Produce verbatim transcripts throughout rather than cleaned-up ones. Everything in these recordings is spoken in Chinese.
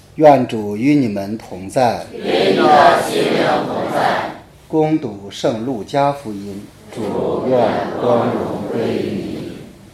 愿主与你们同在， 与你的心灵同在。 恭读圣路加福音。主愿光荣归于你。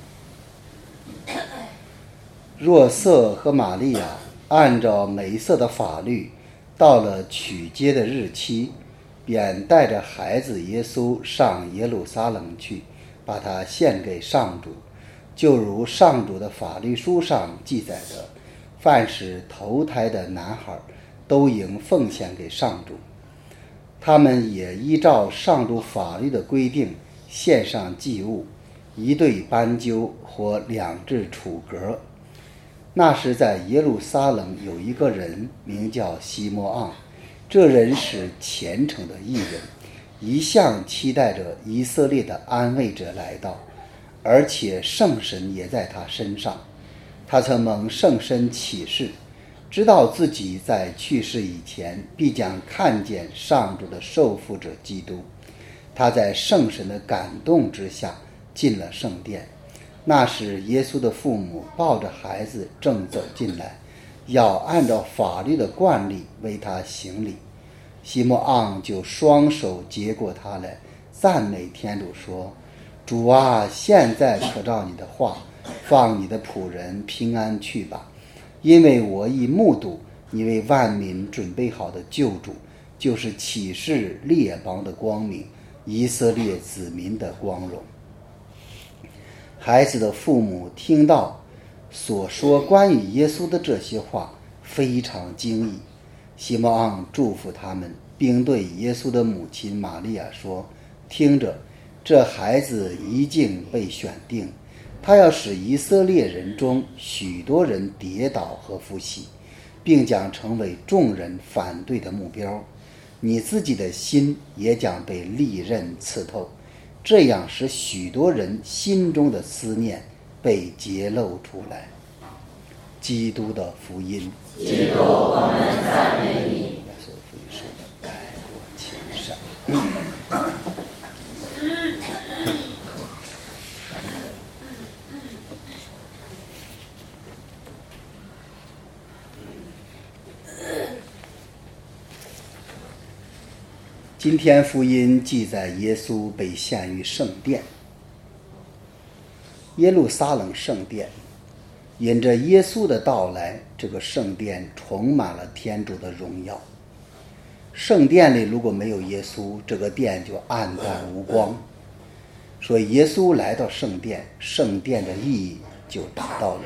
若瑟和玛利亚按照梅瑟的法律，到了取接的日期，便带着孩子耶稣上耶路撒冷去，把他献给上主，就如上主的法律书上记载的，凡是头胎的男孩都应奉献给上主。他们也依照上主法律的规定献上祭物，一对斑鸠或两只雏鸽。那时在耶路撒冷有一个人名叫西摩昂，这人是虔诚的义人，一向期待着以色列的安慰者来到，而且圣神也在他身上。他曾蒙圣神启示，知道自己在去世以前必将看见上主的受傅者基督。他在圣神的感动之下进了圣殿。那时耶稣的父母抱着孩子正走进来，要按照法律的惯例为他行礼。西摩昂就双手接过他来，赞美天主说：主啊，现在可照你的话，放你的仆人平安去吧，因为我已目睹你为万民准备好的救主，就是启示列邦的光明，以色列子民的光荣。孩子的父母听到所说关于耶稣的这些话，非常惊异。西摩昂祝福他们，并对耶稣的母亲玛利亚说：听着，这孩子已经被选定，他要使以色列人中许多人跌倒和伏羲，并将成为众人反对的目标。你自己的心也将被利刃刺透，这样使许多人心中的思念被揭露出来。基督的福音。 基督，我们赞美你。 今天福音记载耶稣被献于圣殿，耶路撒冷圣殿。因着耶稣的到来，这个圣殿充满了天主的荣耀。圣殿里如果没有耶稣，这个殿就暗淡无光。所以耶稣来到圣殿，圣殿的意义就达到了。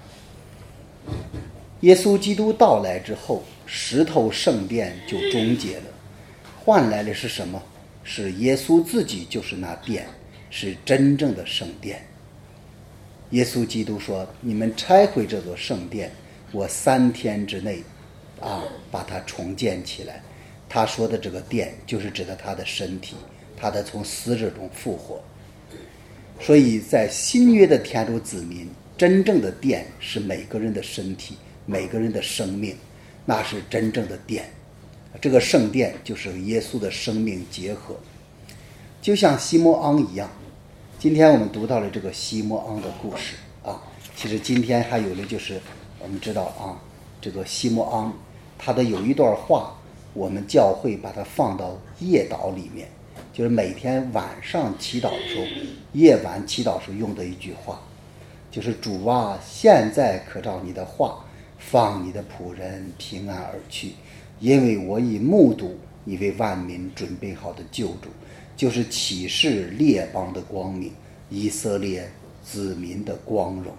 耶稣基督到来之后，石头圣殿就终结了，换来的是什么？是耶稣自己就是那殿，是真正的圣殿。耶稣基督说：你们拆毁这座圣殿，我三天之内啊把它重建起来。他说的这个殿就是指的他的身体，他的从死者中复活。所以在新约的天主子民，真正的殿是每个人的身体，每个人的生命，那是真正的殿。这个圣殿就是和耶稣的生命结合，就像西摩昂一样。今天我们读到了这个西摩昂的故事啊，其实今天还有的就是我们知道啊，这个西摩昂他的有一段话，我们教会把它放到夜祷里面，就是每天晚上祈祷的时候，夜晚祈祷时候用的一句话，就是主啊，现在可照你的话，放你的仆人平安而去，因为我已目睹你为万民准备好的救主，就是启示列邦的光明，以色列子民的光荣。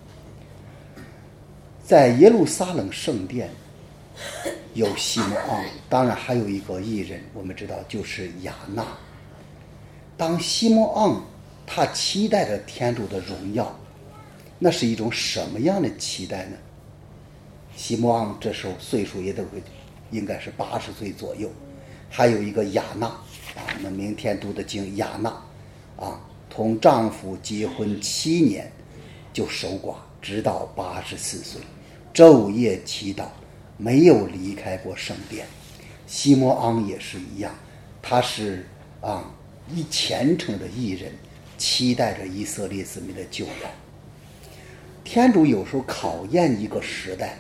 在耶路撒冷圣殿有西摩昂，当然还有一个义人，我们知道就是亚纳。当西摩昂他期待着天主的荣耀，那是一种什么样的期待呢？西摩昂这时候岁数也都会应该是八十岁左右。还有一个亚纳啊，我们明天读的经亚纳啊，同丈夫结婚七年就守寡，直到八十四岁，昼夜祈祷，没有离开过圣殿。西摩昂也是一样，他是啊一虔诚的义人，期待着以色列子民的救援。天主有时候考验一个时代，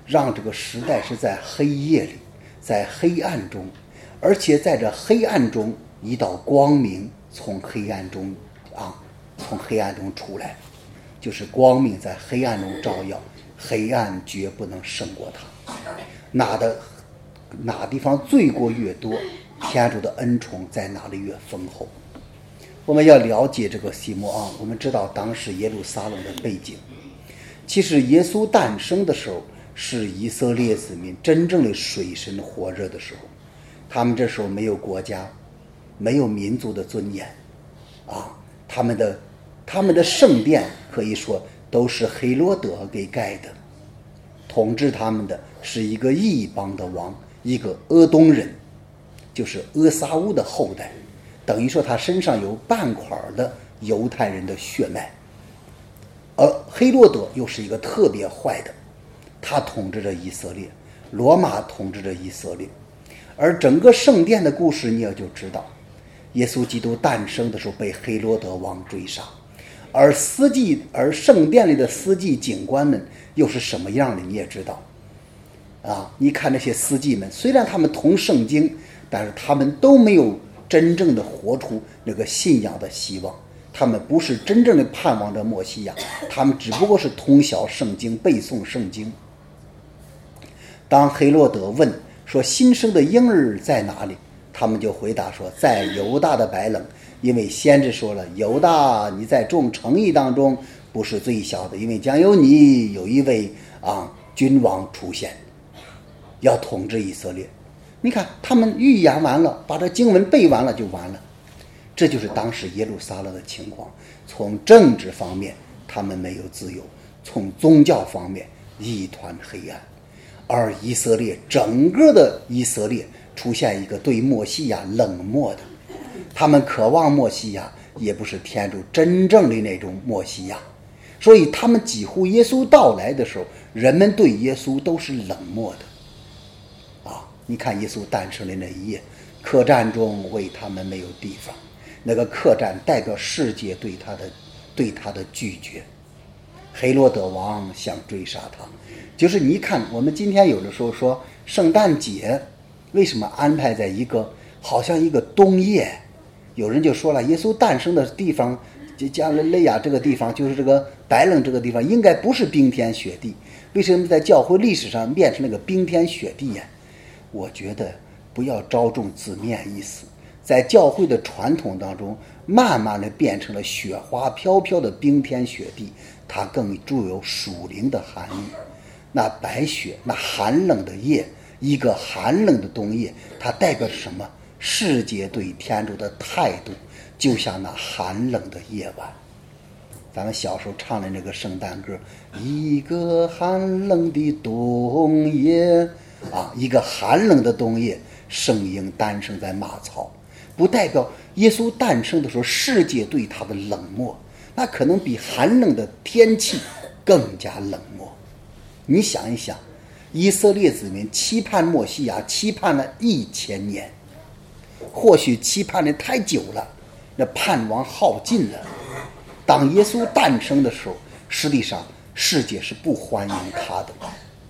让这个时代是在黑夜里，在黑暗中，而且在这黑暗中一道光明从黑暗中啊，从黑暗中出来，就是光明在黑暗中照耀，黑暗绝不能胜过它。哪的哪地方罪过越多，天主的恩宠在哪里越丰厚。我们要了解这个西摩昂，我们知道当时耶路撒冷的背景。其实耶稣诞生的时候是以色列子民真正的水深火热的时候，他们这时候没有国家，没有民族的尊严啊，他们的他们的圣殿可以说都是黑罗德给盖的，统治他们的是一个异邦的王，一个俄东人，就是阿撒乌的后代，等于说他身上有半块的犹太人的血脉。而黑罗德又是一个特别坏的，他统治着以色列，罗马统治着以色列。而整个圣殿的故事你也就知道，耶稣基督诞生的时候被黑罗德王追杀，而司祭而圣殿里的司祭警官们又是什么样的你也知道啊！你看那些司祭们，虽然他们同圣经，但是他们都没有真正的活出那个信仰的希望，他们不是真正的盼望着默西亚，他们只不过是通晓圣经，背诵圣经。当黑罗德问说新生的婴儿在哪里，他们就回答说在犹大的白冷，因为先知说了，犹大你在众城邑当中不是最小的，因为将有你有一位啊君王出现，要统治以色列。你看他们预言完了，把这经文背完了就完了。这就是当时耶路撒冷的情况。从政治方面他们没有自由，从宗教方面一团黑暗。而以色列整个的以色列出现一个对默西亚冷漠的，他们渴望默西亚，也不是天主真正的那种默西亚，所以他们几乎耶稣到来的时候，人们对耶稣都是冷漠的啊！你看耶稣诞生的那一夜，客栈中为他们没有地方，那个客栈代表世界对他的对他的拒绝。黑罗德王想追杀他，就是你看我们今天有的时候说圣诞节为什么安排在一个好像一个冬夜，有人就说了，耶稣诞生的地方加利亚这个地方，就是这个白冷这个地方应该不是冰天雪地，为什么在教会历史上变成那个冰天雪地呀？我觉得不要着重字面意思，在教会的传统当中慢慢的变成了雪花飘飘的冰天雪地，它更具有属灵的含义。那白雪，那寒冷的夜，一个寒冷的冬夜，它代表什么？世界对天主的态度就像那寒冷的夜晚。咱们小时候唱的那个圣诞歌，一个寒冷的冬夜啊，一个寒冷的冬夜，圣婴诞生在马槽，不代表耶稣诞生的时候世界对他的冷漠，那可能比寒冷的天气更加冷漠。你想一想，以色列子民期盼默西亚期盼了一千年，或许期盼的太久了，那盼望耗尽了。当耶稣诞生的时候，实际上世界是不欢迎他的，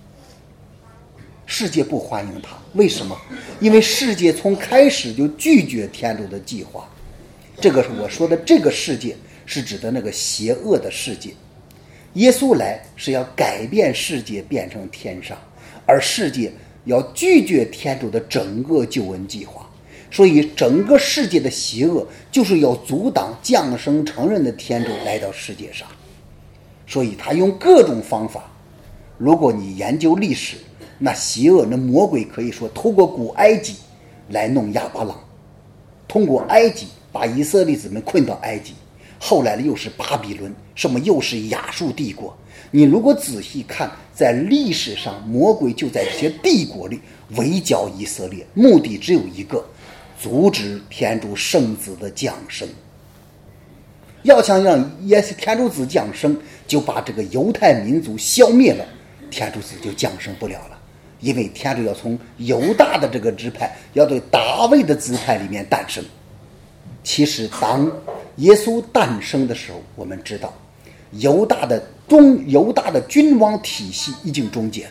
世界不欢迎他。为什么？因为世界从开始就拒绝天主的计划。这个我说的这个世界是指的那个邪恶的世界。耶稣来是要改变世界变成天上，而世界要拒绝天主的整个救恩计划。所以整个世界的邪恶就是要阻挡降生成人的天主来到世界上，所以他用各种方法。如果你研究历史，那邪恶那魔鬼可以说透过古埃及来弄亚巴郎，通过埃及把以色列子们困到埃及，后来的又是巴比伦，什么又是亚述帝国。你如果仔细看，在历史上魔鬼就在这些帝国里围剿以色列，目的只有一个，阻止天主圣子的降生。要想让耶稣天主子降生，就把这个犹太民族消灭了，天主子就降生不了了。因为天主要从犹大的这个支派，要对大卫的支派里面诞生。其实当耶稣诞生的时候，我们知道犹大的中犹大的君王体系已经终结了，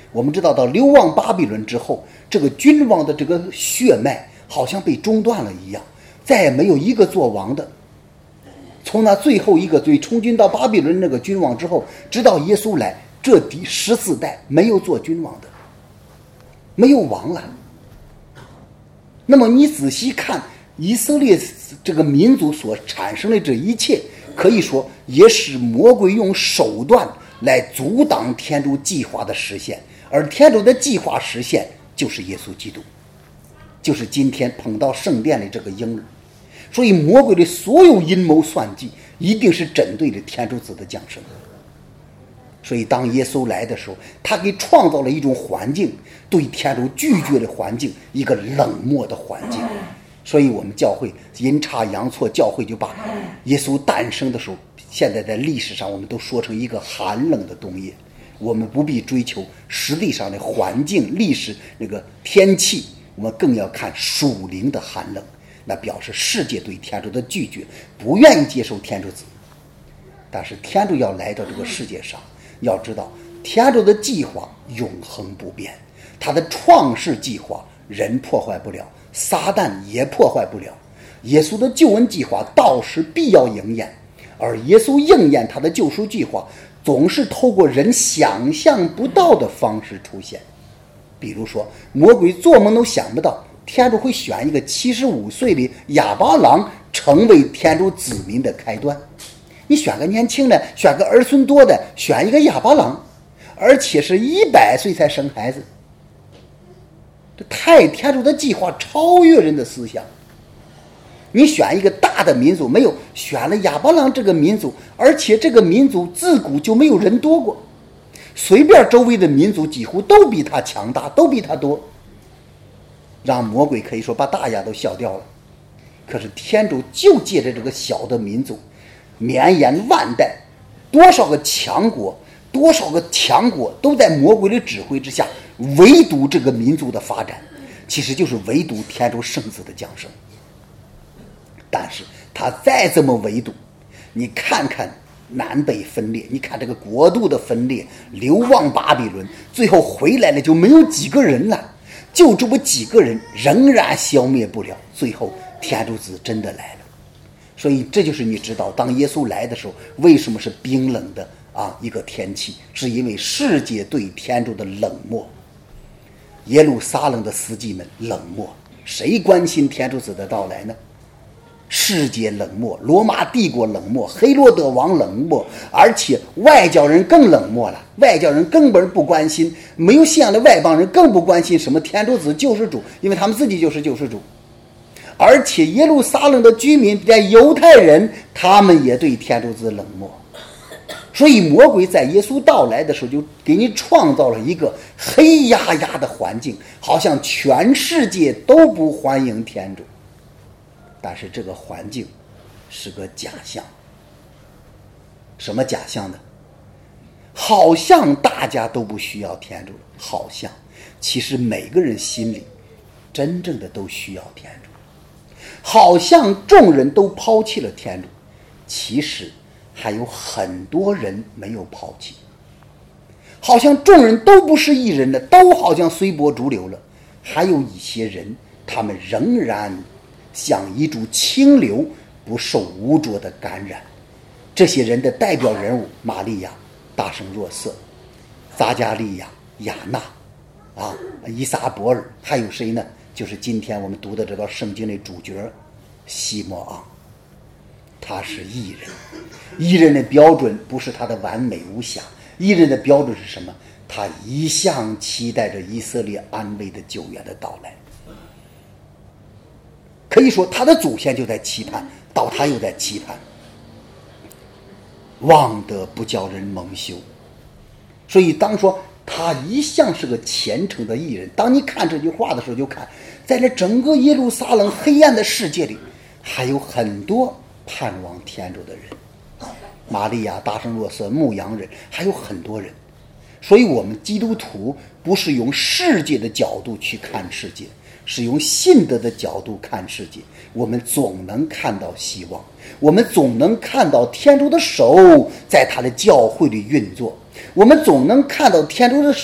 我们知道到流亡巴比伦之后，这个君王的这个血脉好像被中断了一样，再也没有一个做王的。从那最后一个对充军到巴比伦那个君王之后，直到耶稣来，这第十四代没有做君王的，没有王了。那么你仔细看以色列这个民族所产生的这一切，可以说也是魔鬼用手段来阻挡天主计划的实现，而天主的计划实现就是耶稣基督，就是今天捧到圣殿里这个婴儿。所以魔鬼的所有阴谋算计一定是针对着天主子的降生。所以当耶稣来的时候，他给创造了一种环境，对天主拒绝的环境，一个冷漠的环境。所以我们教会阴差阳错，教会就把耶稣诞生的时候，现在在历史上我们都说成一个寒冷的冬夜。我们不必追求实际上的环境历史那个天气，我们更要看属灵的寒冷，那表示世界对天主的拒绝，不愿意接受天主子。但是天主要来到这个世界上，要知道天主的计划永恒不变，他的创世计划人破坏不了，撒旦也破坏不了。耶稣的救恩计划到时必要应验，而耶稣应验他的救赎计划总是透过人想象不到的方式出现。比如说魔鬼做梦都想不到天主会选一个七十五岁的亚巴郎成为天主子民的开端。你选个年轻的，选个儿孙多的，选一个亚巴郎，而且是一百岁才生孩子，这太天主的计划超越人的思想。你选一个大的民族，没有选了亚巴郎这个民族，而且这个民族自古就没有人多过，随便周围的民族几乎都比他强大，都比他多，让魔鬼可以说把大家都笑掉了。可是天主就借着这个小的民族绵延万代，多少个强国，多少个强国都在魔鬼的指挥之下，唯独这个民族的发展，其实就是唯独天主圣子的降生。但是他再这么唯独，你看看南北分裂，你看这个国度的分裂，流亡巴比伦，最后回来了就没有几个人了，就这么几个人仍然消灭不了，最后天主子真的来了。所以这就是你知道当耶稣来的时候为什么是冰冷的啊一个天气，是因为世界对天主的冷漠。耶路撒冷的司机们冷漠，谁关心天主子的到来呢？世界冷漠，罗马帝国冷漠，黑罗德王冷漠，而且外交人更冷漠了，外交人根本不关心，没有信仰的外邦人更不关心什么天主子救世主，因为他们自己就是救世主。而且耶路撒冷的居民在犹太人，他们也对天主子冷漠。所以魔鬼在耶稣到来的时候就给你创造了一个黑压压的环境，好像全世界都不欢迎天主。但是这个环境是个假象。什么假象呢？好像大家都不需要天主，好像其实每个人心里真正的都需要天主。好像众人都抛弃了天主，其实还有很多人没有抛弃。好像众人都不是义人的，都好像随波逐流了，还有一些人他们仍然像一株清流，不受污浊的感染。这些人的代表人物玛利亚、大圣若瑟、撒加利亚、亚纳啊、伊撒伯尔，还有谁呢？就是今天我们读的这个圣经的主角西摩昂。他是义人，义人的标准不是他的完美无瑕，义人的标准是什么？他一向期待着以色列安危的救援的到来。可以说他的祖先就在期盼，到他又在期盼，望得不叫人蒙羞。所以当说他一向是个虔诚的义人，当你看这句话的时候，就看在这整个耶路撒冷黑暗的世界里，还有很多盼望天主的人，玛利亚、大圣若瑟、牧羊人，还有很多人。所以我们基督徒不是用世界的角度去看世界，是用信德的角度看世界。我们总能看到希望，我们总能看到天主的手在他的教会里运作，我们总能看到天主的手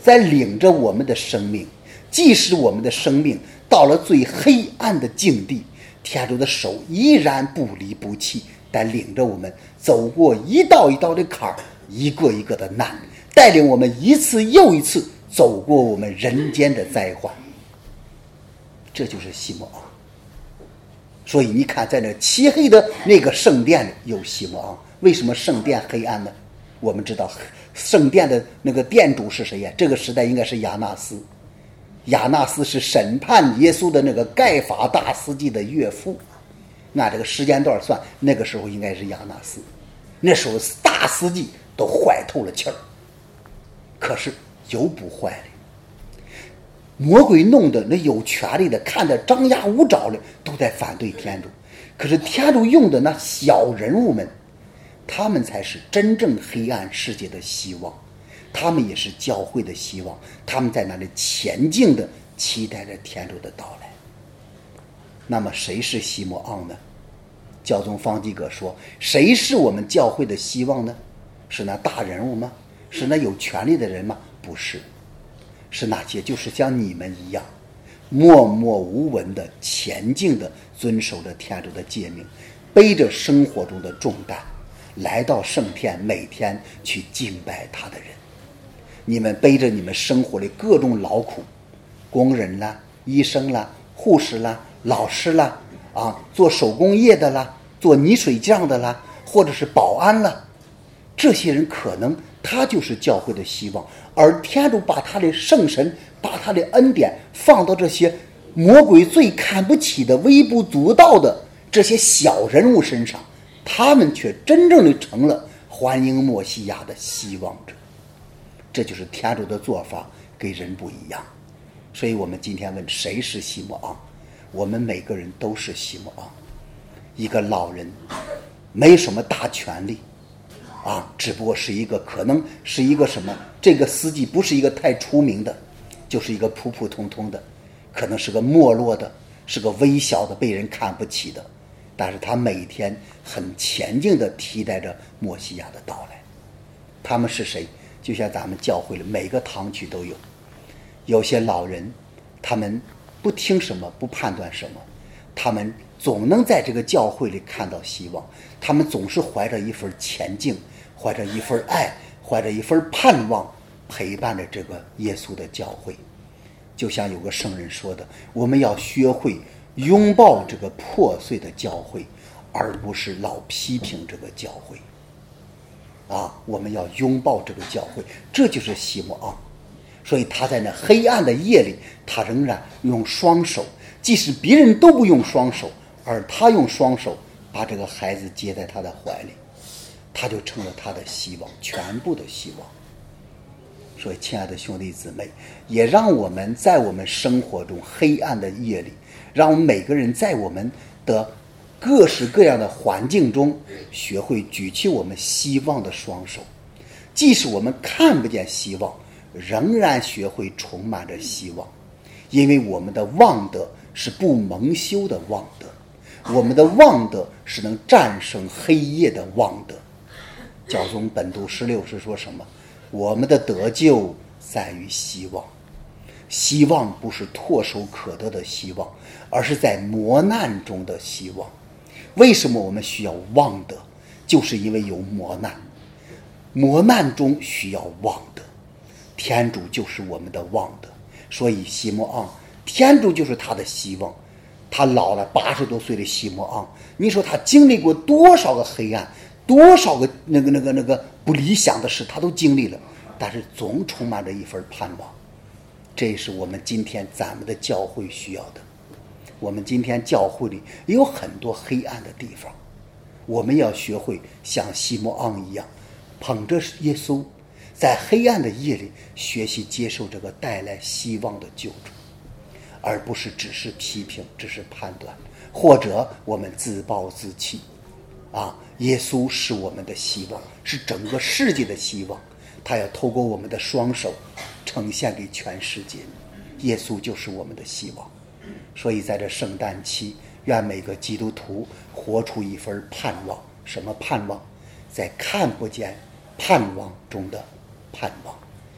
在领着我们的生命，即使我们的生命到了最黑暗的境地，天主的手依然不离不弃，带领着我们走过一道一道的坎儿，一个一个的难，带领我们一次又一次走过我们人间的灾患。这就是西摩昂。所以你看，在那漆黑的那个圣殿里有西摩昂。为什么圣殿黑暗呢？我们知道圣殿的那个殿主是谁呀？这个时代应该是亚纳斯。亚纳斯是审判耶稣的那个盖法大司祭的岳父，按这个时间段算，那个时候应该是亚纳斯。那时候大司祭都坏透了气儿，可是有不坏的。魔鬼弄的那有权力的看得张牙舞爪的都在反对天主，可是天主用的那小人物们，他们才是真正黑暗世界的希望，他们也是教会的希望，他们在那里前进的期待着天主的到来。那么谁是西摩昂呢？教宗方济各说，谁是我们教会的希望呢？是那大人物吗？是那有权力的人吗？不是，是那些就是像你们一样默默无闻的前进的遵守着天主的诫命，背着生活中的重担来到圣殿，每天去敬拜他的人。你们背着你们生活的各种劳苦，工人啦、医生啦、护士啦、老师啦，啊，做手工业的啦，做泥水匠的啦，或者是保安啦，这些人可能他就是教会的希望，而天主把他的圣神，把他的恩典放到这些魔鬼最看不起的、微不足道的这些小人物身上，他们却真正的成了欢迎默西亚的希望者。这就是天主的做法给人不一样。所以我们今天问谁是西摩昂，我们每个人都是西摩昂。一个老人没什么大权力啊，只不过是一个可能是一个什么，这个司机不是一个太出名的，就是一个普普通通的，可能是个没落的，是个微小的，被人看不起的，但是他每天很前进的期待着默西亚的到来。他们是谁？就像咱们教会里每个堂区都有，有些老人他们不听什么，不判断什么，他们总能在这个教会里看到希望，他们总是怀着一份前进，怀着一份爱，怀着一份盼望，陪伴着这个耶稣的教会。就像有个圣人说的，我们要学会拥抱这个破碎的教会，而不是老批评这个教会啊！我们要拥抱这个教会，这就是西摩昂。所以他在那黑暗的夜里，他仍然用双手，即使别人都不用双手，而他用双手把这个孩子接在他的怀里，他就成了他的希望，全部的希望。所以亲爱的兄弟姊妹，也让我们在我们生活中黑暗的夜里，让我们每个人在我们的各式各样的环境中，学会举起我们希望的双手，即使我们看不见希望，仍然学会充满着希望，因为我们的望德是不蒙羞的望德，我们的望德是能战胜黑夜的望德。教宗本笃十六是说什么？我们的得救在于希望，希望不是唾手可得的希望，而是在磨难中的希望。为什么我们需要望德？就是因为有磨难，磨难中需要望德，天主就是我们的望德。所以西摩昂，天主就是他的希望。他老了八十多岁的西摩昂，你说他经历过多少个黑暗，多少个那个那个那个不理想的事他都经历了，但是总充满着一份盼望。这也是我们今天咱们的教会需要的。我们今天教会里也有很多黑暗的地方，我们要学会像西摩昂一样，捧着耶稣，在黑暗的夜里学习接受这个带来希望的救主，而不是只是批评，只是判断，或者我们自暴自弃啊！耶稣是我们的希望，是整个世界的希望，他要透过我们的双手呈现给全世界。耶稣就是我们的希望。所以在这圣诞期，愿每个基督徒活出一份盼望。什么盼望？在看不见盼望中的盼望。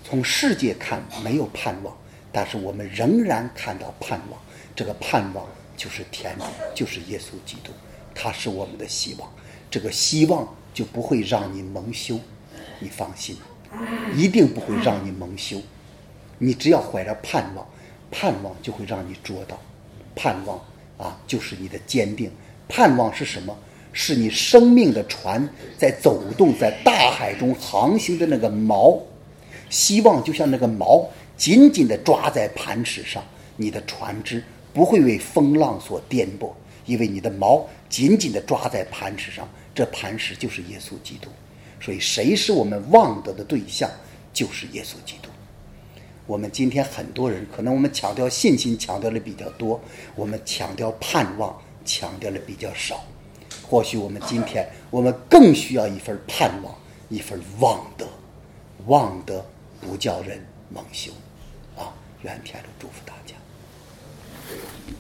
从世界看没有盼望，但是我们仍然看到盼望。这个盼望就是天主，就是耶稣基督，他是我们的希望。这个希望就不会让你蒙羞，你放心，一定不会让你蒙羞。你只要怀着盼望，盼望就会让你捉到。盼望啊，就是你的坚定。盼望是什么？是你生命的船在走动，在大海中航行的那个锚。希望就像那个锚，紧紧地抓在磐石上，你的船只不会为风浪所颠簸，因为你的锚紧紧地抓在磐石上，这磐石就是耶稣基督。所以谁是我们望得的对象？就是耶稣基督。我们今天很多人，可能我们强调信心强调的比较多，我们强调盼望强调的比较少。或许我们今天我们更需要一份盼望，一份望德。望德不叫人蒙羞啊！愿天主祝福大家。